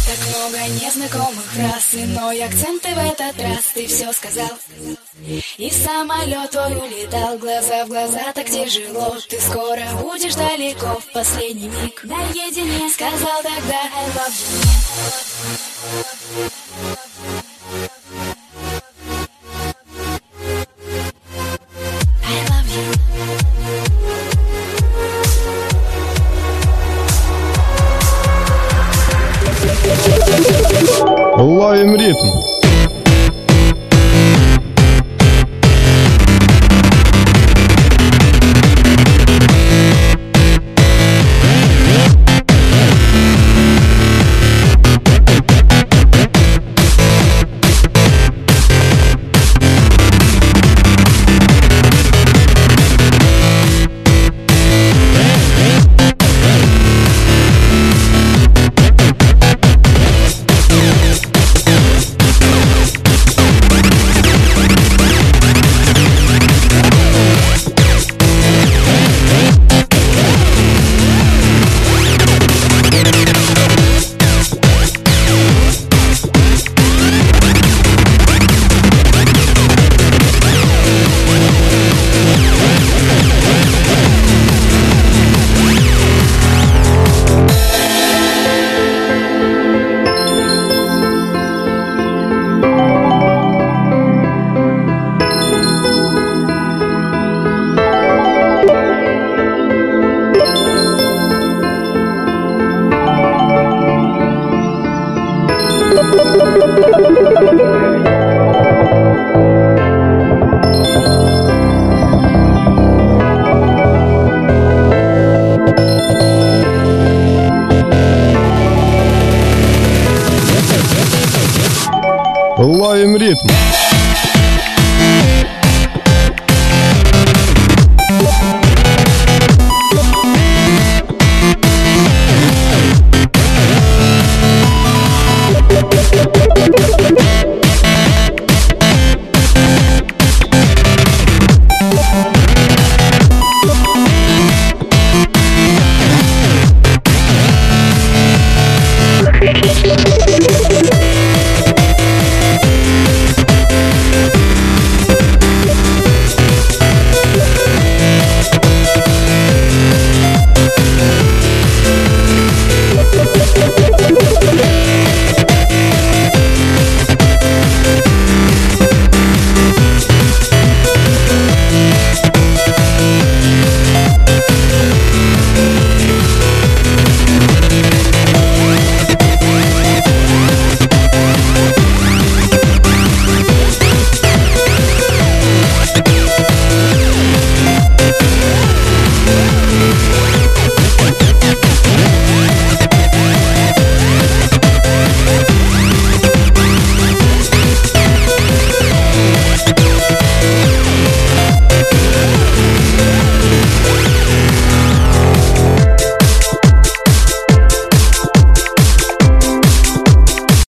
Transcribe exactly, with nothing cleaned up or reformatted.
Так много незнакомых фраз, иной акценты в этот раз. Ты все сказал, и самолет твой улетал. Глаза в глаза, так тяжело. Ты скоро будешь далеко, в последний миг наедине. Сказал тогда I love you. Ловим ритм. Ловим ритм.